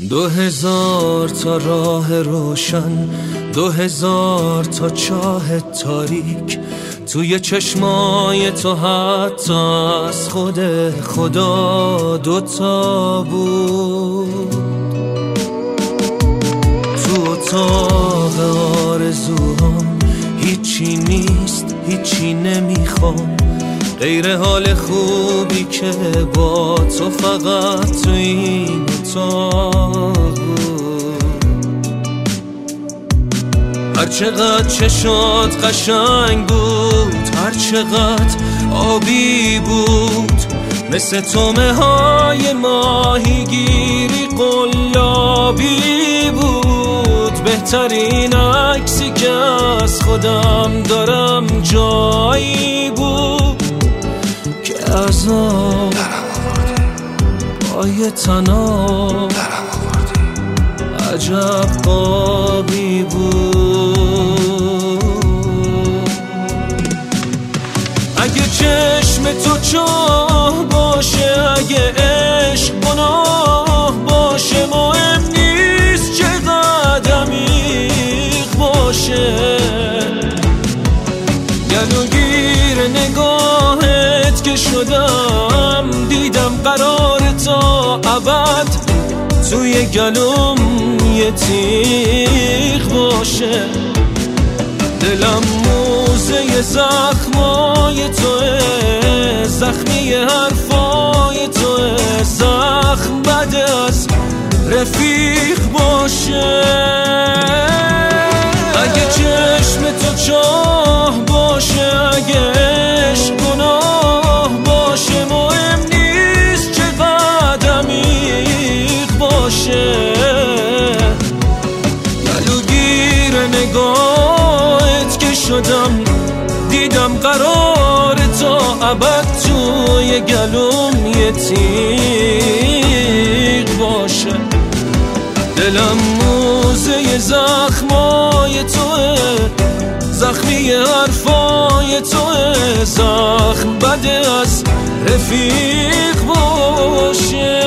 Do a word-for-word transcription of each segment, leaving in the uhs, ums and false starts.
دو هزار تا راه روشن، دو هزار تا چاه تاریک، توی چشمای تو حتی از خود خدا دوتا بود. تو اتاق آرزوهام هیچی نیست، هیچی نمیخوام غیر حال خوبی که با تو فقط تو این اتاق بود. هر چقدر چشات قشنگ بود، هر چقدر آبی بود، مثل تومه های ماهیگیری قلابی بود. بهترین عکسی که از خودم دارم جایی بود که از آب پای تناب عجب قابی بود. اگه چشم تو چاه باشه، اگه عشق گناه باشه، مهم نیست چقدر عمیق باشه. گلوگیر نگاهت که شدم، دیدم قرار تا ابد توی گلوم یه تیغ باشه. دلم موزه زخمای توه، زخمی حرفای توه، زخم بد از رفیق باشه. اگه چشم تو چاه باشه، اگه عشق گناه باشه، مهم نیست چقدر عمیق باشه. گلوگیر نگاهت که شدم، دیدم قرار تا ابد توی گلوم یه تیغ باشه. دلم موزه زخمای توه، زخمی حرفای توه، زخم بد از رفیق باشه.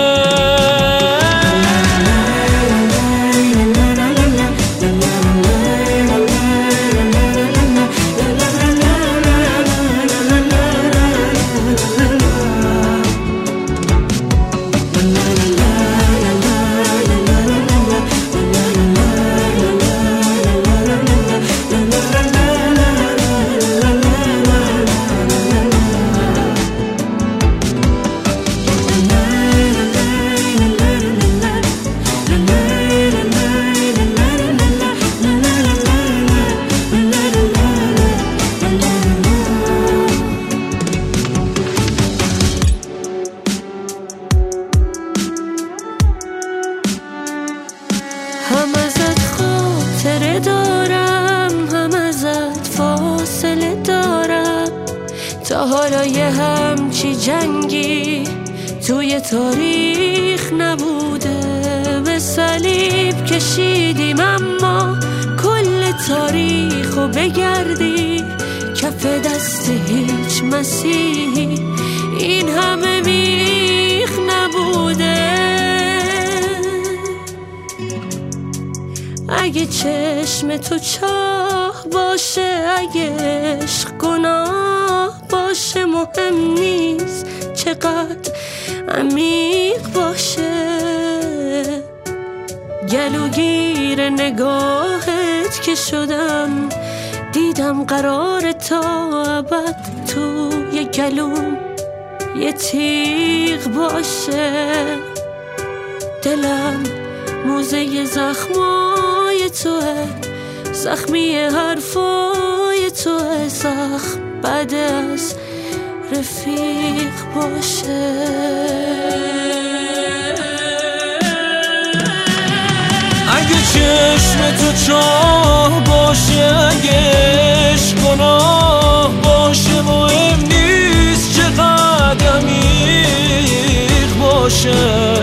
هم ازت خاطره دارم، هم ازت فاصله دارم. تا حالا یه همچی جنگی توی تاریخ نبوده. به صلیب کشیدیم اما کل تاریخو بگردی، کف دست هیچ مسیحی این همه بیخ نبوده. اگه چشم تو چاه باشه، اگه عشق گناه باشه، مهم نیست چقدر عمیق باشه. گلوگیر نگاهت که شدم، دیدم قرار تا ابد توی گلوم یه تیغ باشه. دلم موزه زخمای توه، زخمی حرفای توه، زخم بد از رفیق باشه. اگه چشم تو چاه باشه، اگه عشق گناه باشه، مهم نیست چقدر عمیق باشه.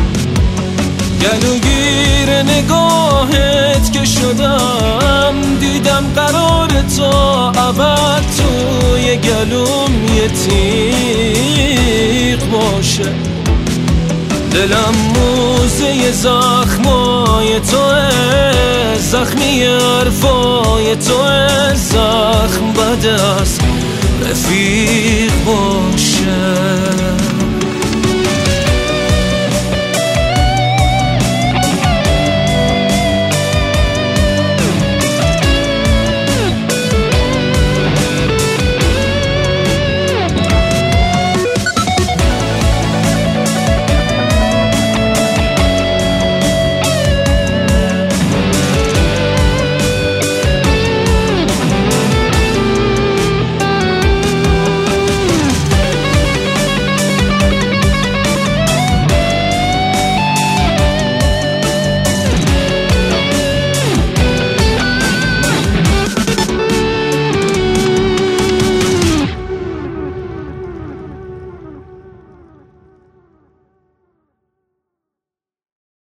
گلوگیر نگاهت که شدم، دیدم قرار تا ابد توی گلوم یه تیغ باشه. دلم موزه زخمای تو، زخمی حرفای تو، زخم بد است رفیق باشه.